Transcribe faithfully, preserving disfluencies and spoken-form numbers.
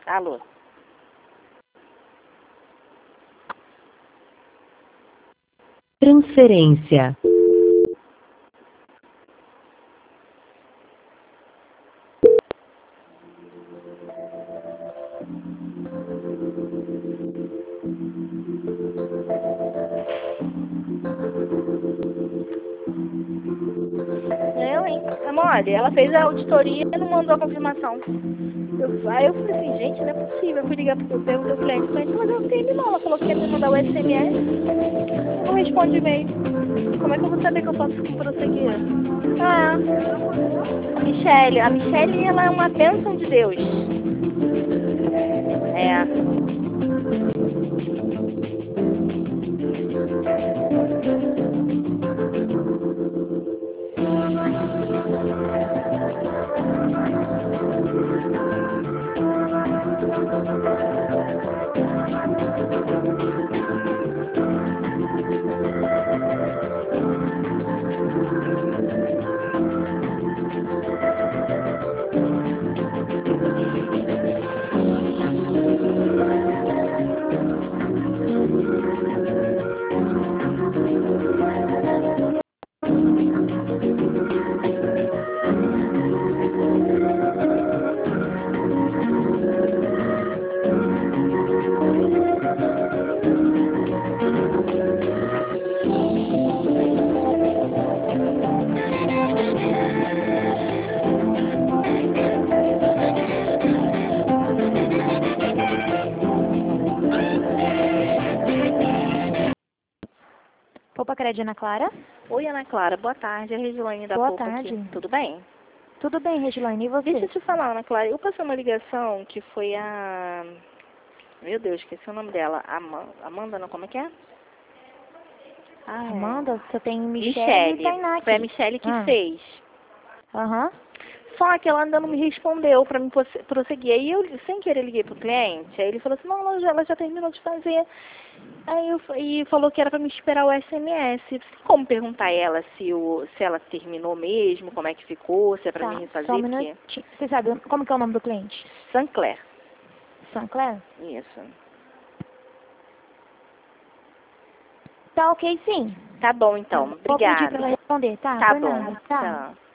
Alô? Transferência. Eu, hein? Amore, ela fez a auditoria e não mandou a confirmação. Eu, aí eu falei assim, gente, não é possível. Eu fui ligar pro perguntar ao cliente, mas ela não tem não. Ela falou que ia me mandar o S M S. Eu não responde e-mail. Como é que eu vou saber que eu posso prosseguir? Ah, a Michelle. A Michelle, ela é uma bênção de Deus. É. Opa, Crédito, Ana Clara? Oi, Ana Clara. Boa tarde. É a Regilaine da Boa Poupa tarde. aqui. Tudo bem? Tudo bem, Regilaine, e você? Deixa eu te falar, Ana Clara. Eu passei uma ligação que foi a... Meu Deus, esqueci o nome dela. Ama- Amanda, não? Como é que é? Ah, é. Amanda, você tem Michelle, Michele. e Tainá aqui. Foi a Michele que Ah. fez. Aham. Só que ela ainda não me respondeu para me prosse- prosseguir. Aí eu, sem querer, liguei pro cliente. Aí ele falou assim, não, ela já, ela já terminou de fazer. Aí eu, e falou que era para me esperar o S M S. Tem como perguntar a ela se, o, se ela terminou mesmo, como é que ficou, se é para Tá, mim refazer? só um Porque... minutinho. Você sabe como que é o nome do cliente? Sancler. Sancler? Isso. Tá ok, sim. Tá bom, Tá então. bom. Vou pedir pra Obrigada. ela responder, tá? Tá Por bom. nada, tá? Tchau.